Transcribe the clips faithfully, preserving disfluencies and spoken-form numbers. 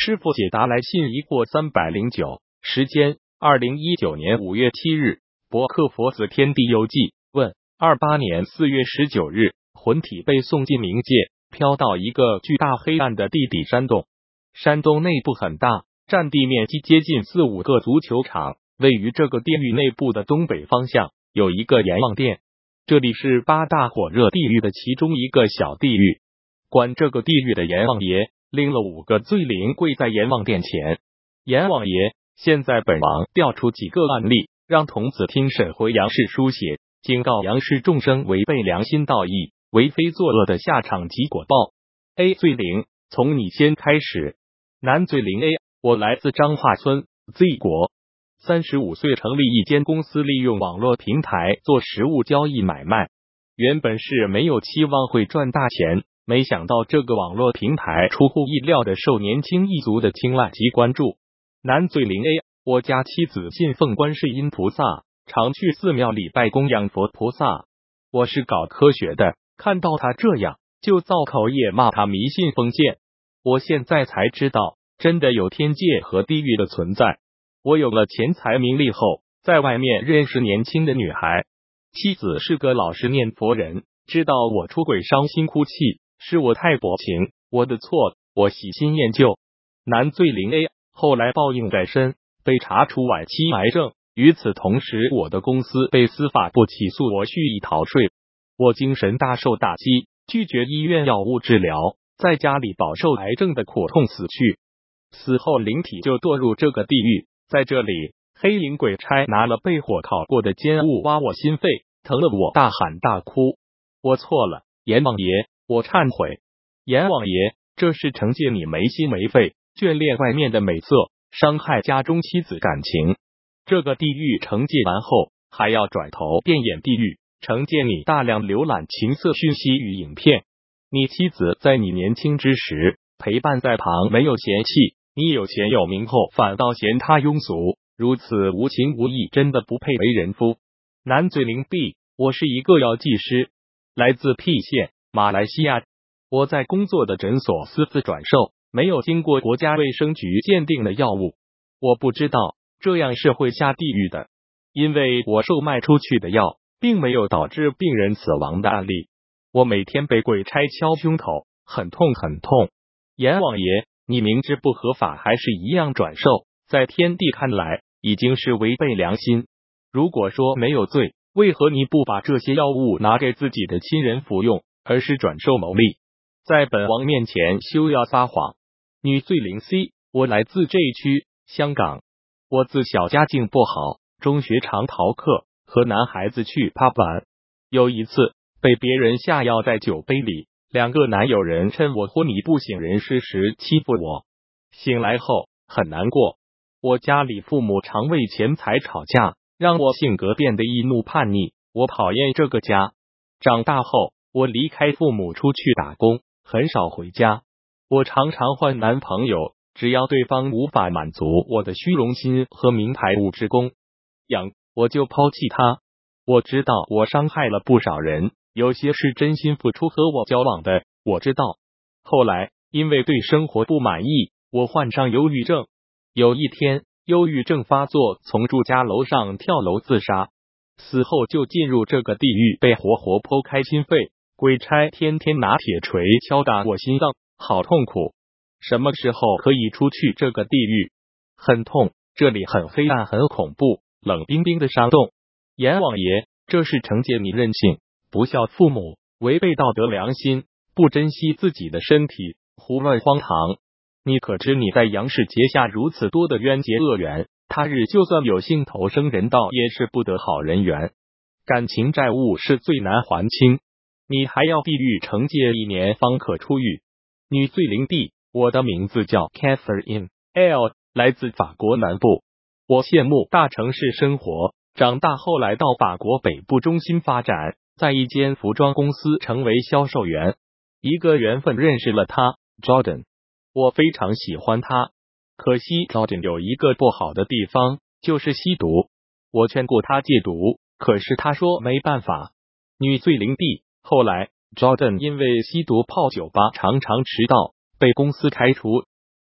师傅解答来信疑惑三百零九，时间二零一九年五月七日，博客佛子天地游记。问：二八年四月十九日，魂体被送进冥界，飘到一个巨大黑暗的地底山洞。山洞内部很大，占地面积接近四五个足球场。位于这个地狱内部的东北方向有一个阎王殿，这里是八大火热地狱的其中一个小地狱。管这个地狱的阎王爷拎了五个罪灵跪在阎王殿前。阎王爷，现在本王调出几个案例，让童子听审回阳世书写，警告阳世众生违背良心道义，为非作恶的下场及果报。 A 罪灵，从你先开始。男罪灵 A， 我来自彰化村 Z 国，三十五岁，成立一间公司，利用网络平台做实物交易买卖。原本是没有期望会赚大钱，没想到这个网络平台出乎意料的受年轻一族的青睐及关注。男罪灵 A， 我家妻子信奉观世音菩萨，常去寺庙礼拜供养佛菩萨。我是搞科学的，看到他这样，就造口业骂他迷信封建。我现在才知道，真的有天界和地狱的存在。我有了钱财名利后，在外面认识年轻的女孩，妻子是个老实念佛人，知道我出轨伤心哭泣，是我太薄情，我的错，我喜新厌旧。男罪灵 A， 后来报应在身，被查出晚期癌症。与此同时，我的公司被司法部起诉我蓄意逃税，我精神大受打击，拒绝医院药物治疗，在家里饱受癌症的苦痛死去。死后灵体就堕入这个地狱，在这里黑影鬼差拿了被火烤过的尖物挖我心肺，疼了我大喊大哭。我错了，阎王爷，我忏悔。阎王爷，这是惩戒你没心没肺，眷恋外面的美色，伤害家中妻子感情。这个地狱惩戒完后，还要转头变眼地狱，惩戒你大量浏览情色讯息与影片。你妻子在你年轻之时陪伴在旁，没有嫌弃，你有钱有名后反倒嫌他庸俗，如此无情无义，真的不配为人夫。男罪灵 B， 我是一个药剂师，来自 P 县，马来西亚。我在工作的诊所私自转售没有经过国家卫生局鉴定的药物，我不知道这样是会下地狱的，因为我售卖出去的药并没有导致病人死亡的案例。我每天被鬼差敲胸口，很痛很痛。阎王爷，你明知不合法还是一样转售，在天地看来已经是违背良心。如果说没有罪，为何你不把这些药物拿给自己的亲人服用，而是转售牟利？在本王面前休要撒谎。女罪灵 C， 我来自这区香港，我自小家境不好，中学常逃课，和男孩子去 pub 玩。有一次被别人下药在酒杯里，两个男友人趁我昏迷不省人事时欺负我，醒来后很难过。我家里父母常为钱财吵架，让我性格变得易怒叛逆，我讨厌这个家。长大后，我离开父母出去打工，很少回家。我常常换男朋友，只要对方无法满足我的虚荣心和名牌物质供养，我就抛弃他。我知道我伤害了不少人，有些是真心付出和我交往的，我知道。后来因为对生活不满意，我患上忧郁症。有一天忧郁症发作，从住家楼上跳楼自杀，死后就进入这个地狱，被活活剖开心肺。鬼差天天拿铁锤敲打我心脏，好痛苦。什么时候可以出去这个地狱？很痛，这里很黑暗，很恐怖，冷冰冰的山洞。阎王爷，这是惩戒你任性，不孝父母，违背道德良心，不珍惜自己的身体，胡乱荒唐。你可知你在阳世结下如此多的冤结恶缘，他日就算有幸投生人道，也是不得好人缘。感情债务是最难还清，你还要地狱惩戒一年方可出狱。女罪灵 D， 我的名字叫 Catherine L， 来自法国南部。我羡慕大城市生活，长大后来到法国北部中心发展，在一间服装公司成为销售员。一个缘分认识了他 Jordan， 我非常喜欢他。可惜 Jordan 有一个不好的地方，就是吸毒。我劝过他戒毒，可是他说没办法。女罪灵 D， 后来 Jordan 因为吸毒泡酒吧常常迟到，被公司开除。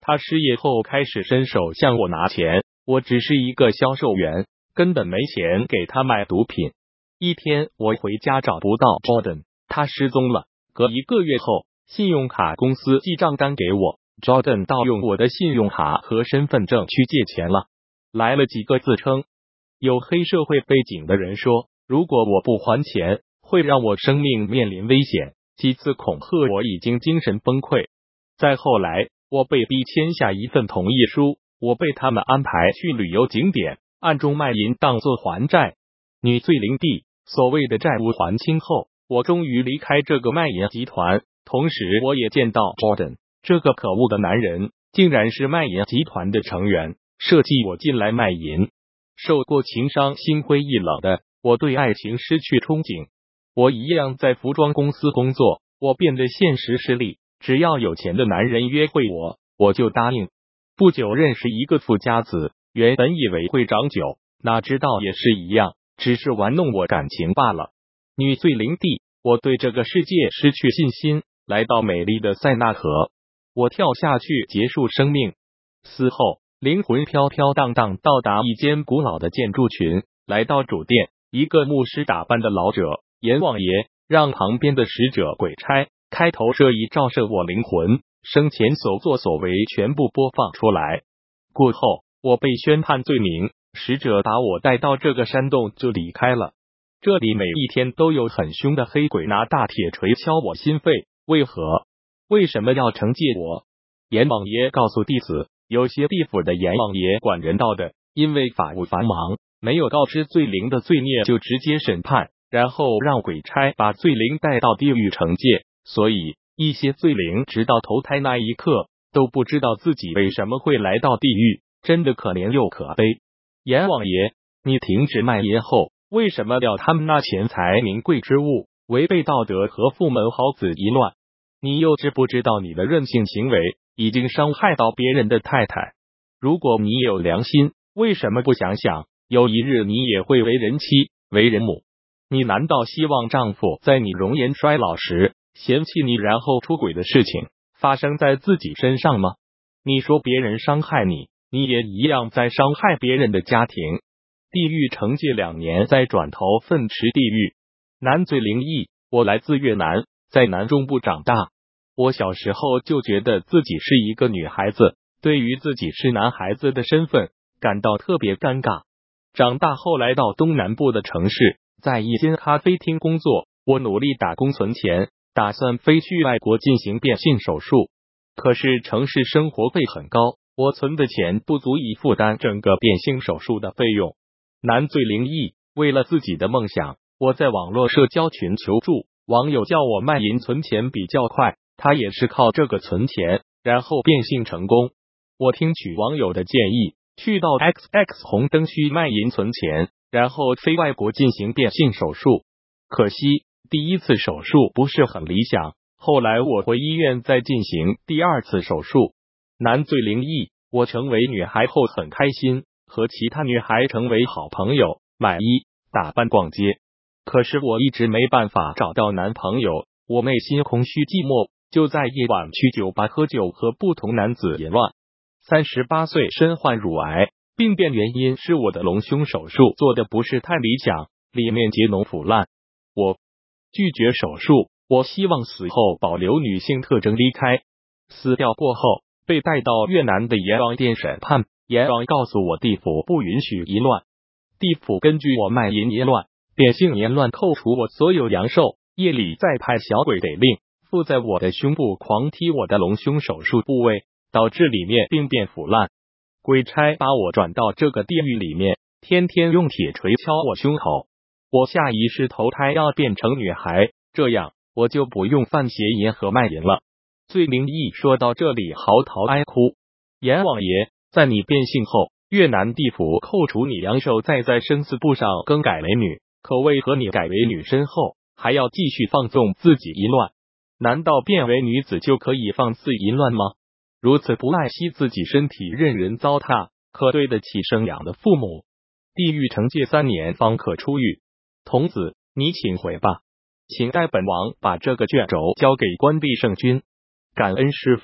他失业后开始伸手向我拿钱，我只是一个销售员，根本没钱给他买毒品。一天我回家找不到 Jordan， 他失踪了。隔一个月后，信用卡公司寄账单给我， Jordan 盗用我的信用卡和身份证去借钱了。来了几个自称有黑社会背景的人说，如果我不还钱，会让我生命面临危险，几次恐吓我已经精神崩溃。再后来，我被逼签下一份同意书，我被他们安排去旅游景点，暗中卖淫当作还债。女罪零地，所谓的债务还清后，我终于离开这个卖淫集团，同时我也见到 Jordan， 这个可恶的男人竟然是卖淫集团的成员，设计我进来卖淫。受过情伤，心灰意冷的我对爱情失去憧憬。我一样在服装公司工作，我变得现实势利，只要有钱的男人约会我，我就答应。不久认识一个富家子，原本以为会长久，哪知道也是一样，只是玩弄我感情罢了。女罪零地，我对这个世界失去信心，来到美丽的塞纳河，我跳下去结束生命。死后灵魂飘飘荡荡到达一间古老的建筑群，来到主殿，一个牧师打扮的老者阎王爷让旁边的使者鬼差开头这一照射我灵魂，生前所作所为全部播放出来。过后我被宣判罪名，使者把我带到这个山洞就离开了。这里每一天都有很凶的黑鬼拿大铁锤敲我心肺，为何？为什么要惩戒我？阎王爷告诉弟子，有些地府的阎王爷管人道的，因为法务繁忙，没有告知罪灵的罪孽就直接审判，然后让鬼差把罪灵带到地狱惩戒，所以一些罪灵直到投胎那一刻都不知道自己为什么会来到地狱，真的可怜又可悲。阎王爷，你停止卖淫后，为什么要他们那钱财名贵之物，违背道德和父门好子一乱？你又知不知道你的任性行为已经伤害到别人的太太？如果你有良心，为什么不想想，有一日你也会为人妻，为人母？你难道希望丈夫在你容颜衰老时嫌弃你，然后出轨的事情发生在自己身上吗？你说别人伤害你，你也一样在伤害别人的家庭。地狱惩戒两年，再转头粪池地狱。男罪灵异，我来自越南，在南中部长大。我小时候就觉得自己是一个女孩子，对于自己是男孩子的身份感到特别尴尬。长大后来到东南部的城市，在一间咖啡厅工作，我努力打工存钱，打算飞去外国进行变性手术。可是城市生活费很高，我存的钱不足以负担整个变性手术的费用。男罪灵异，为了自己的梦想，我在网络社交群求助，网友叫我卖淫存钱比较快，他也是靠这个存钱，然后变性成功。我听取网友的建议，去到 X X 红灯区卖淫存钱，然后飞外国进行变性手术。可惜第一次手术不是很理想，后来我回医院再进行第二次手术。男罪灵异，我成为女孩后很开心，和其他女孩成为好朋友，买衣打扮逛街。可是我一直没办法找到男朋友，我内心空虚寂寞，就在夜晚去酒吧喝酒，和不同男子淫乱。三十八岁身患乳癌，病变原因是我的隆胸手术做的不是太理想，里面结脓腐烂。我拒绝手术，我希望死后保留女性特征离开。死掉过后被带到越南的阎王殿审判，阎王告诉我地府不允许淫乱，地府根据我卖淫淫乱、变性淫乱扣除我所有阳寿，夜里再派小鬼得令附在我的胸部狂踢我的隆胸手术部位，导致里面病变腐烂。鬼差把我转到这个地狱里面，天天用铁锤敲我胸口。我下一世投胎要变成女孩，这样我就不用犯邪淫和卖淫了。罪灵异说到这里嚎啕哀哭。阎王爷，在你变性后，越南地府扣除你阳寿，再在生死簿上更改为女，可为何你改为女身后还要继续放纵自己淫乱？难道变为女子就可以放肆淫乱吗？如此不爱惜自己身体，任人糟蹋，可对得起生养的父母？地狱惩戒三年方可出狱。童子，你请回吧，请代本王把这个卷轴交给关帝圣君。感恩师父。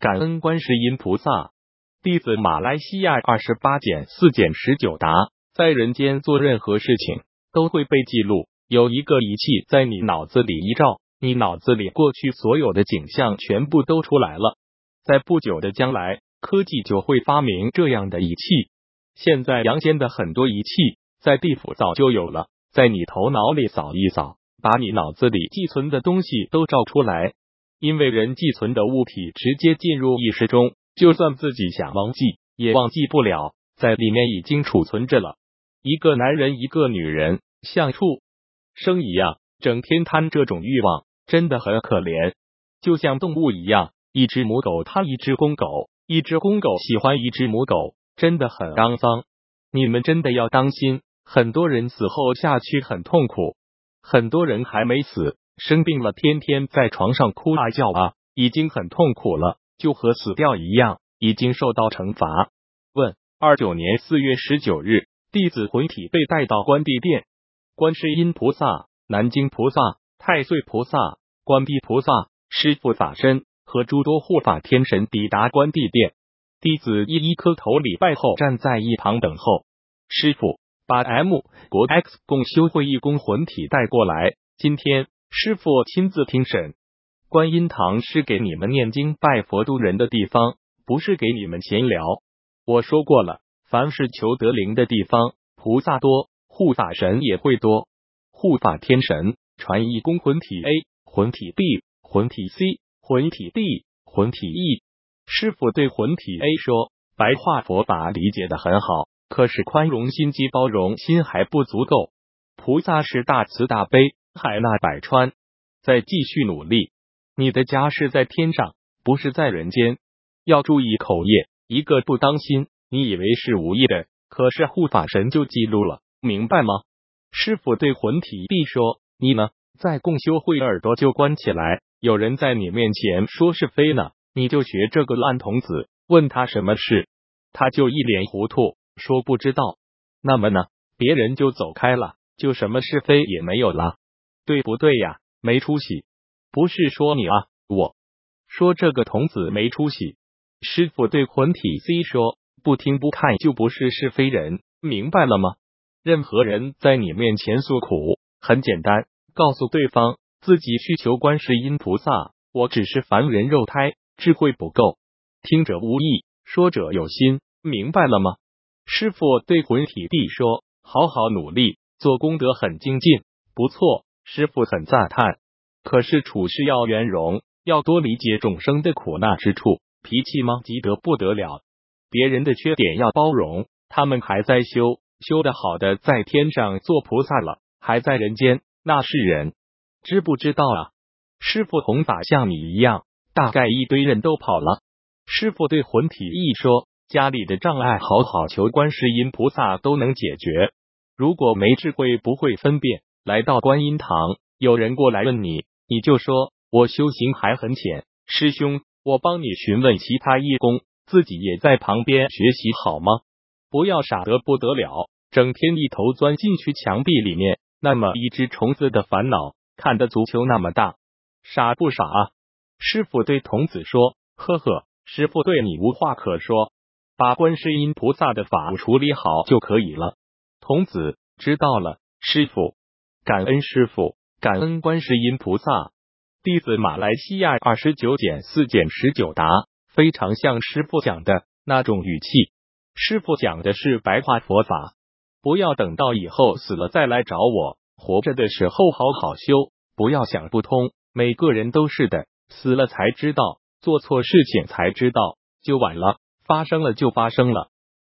感恩观世音菩萨。弟子马来西亚二十八减四减十九答：在人间做任何事情都会被记录，有一个仪器在你脑子里一照，你脑子里过去所有的景象全部都出来了。在不久的将来，科技就会发明这样的仪器。现在阳间的很多仪器在地府早就有了，在你头脑里扫一扫，把你脑子里寄存的东西都照出来。因为人寄存的物体直接进入意识中，就算自己想忘记也忘记不了，在里面已经储存着了。一个男人一个女人像畜生一样整天贪这种欲望，真的很可怜。就像动物一样，一只母狗贪一只公狗，一只公狗喜欢一只母狗，真的很肮脏。你们真的要当心，很多人死后下去很痛苦，很多人还没死生病了，天天在床上哭啊叫啊，已经很痛苦了，就和死掉一样，已经受到惩罚。问：二九年四月十九日，弟子魂体被带到关帝殿，观世音菩萨、南京菩萨、太岁菩萨、关帝菩萨、师父法身和诸多护法天神抵达关帝殿，弟子一一磕头礼拜后，站在一旁等候。师父把 M 国 X 共修会义工魂体带过来，今天师父亲自听审。观音堂是给你们念经拜佛度人的地方，不是给你们闲聊。我说过了，凡是求得灵的地方，菩萨多，护法神也会多。护法天神传义工魂体 A、魂体 B、魂体 C、魂体 D、魂体 E。师父对魂体 A 说，白话佛法理解的很好，可是宽容心及包容心还不足够。菩萨是大慈大悲，海纳百川，再继续努力。你的家是在天上，不是在人间，要注意口业，一个不当心，你以为是无意的，可是护法神就记录了，明白吗？师父对魂体 B 说，你呢，在共修会耳朵就关起来，有人在你面前说是非呢，你就学这个烂童子，问他什么事，他就一脸糊涂，说不知道。那么呢，别人就走开了，就什么是非也没有了，对不对呀？没出息。不是说你啊，我说这个童子没出息。师父对魂体 C 说，不听不看就不是是非人，明白了吗？任何人在你面前诉苦，很简单，告诉对方自己去求观世音菩萨，我只是凡人肉胎，智慧不够。听者无意，说者有心，明白了吗？师父对魂体 D 说，好好努力，做功德很精进，不错，师父很赞叹。可是处事要圆融，要多理解众生的苦难之处，脾气嘛急得不得了，别人的缺点要包容，他们还在修，修得好的在天上做菩萨了，还在人间，那是人，知不知道啊？师父弘法像你一样，大概一堆人都跑了。师父对魂体 E 说，家里的障碍好好求观世音菩萨都能解决，如果没智慧不会分辨，来到观音堂，有人过来问你，你就说我修行还很浅，师兄，我帮你询问其他义工，自己也在旁边学习好吗？不要傻得不得了，整天一头钻进去墙壁里面，那么一只虫子的烦恼，看得足球那么大，傻不傻啊？师父对童子说，呵呵，师父对你无话可说，把观世音菩萨的法务处理好就可以了。童子知道了，师父。感恩师父，感恩观世音菩萨。弟子马来西亚二十九减四减十九答，非常像师父讲的那种语气。师父讲的是白话佛法，不要等到以后死了再来找我，活着的时候好好修，不要想不通，每个人都是的，死了才知道，做错事情才知道，就晚了，发生了就发生了。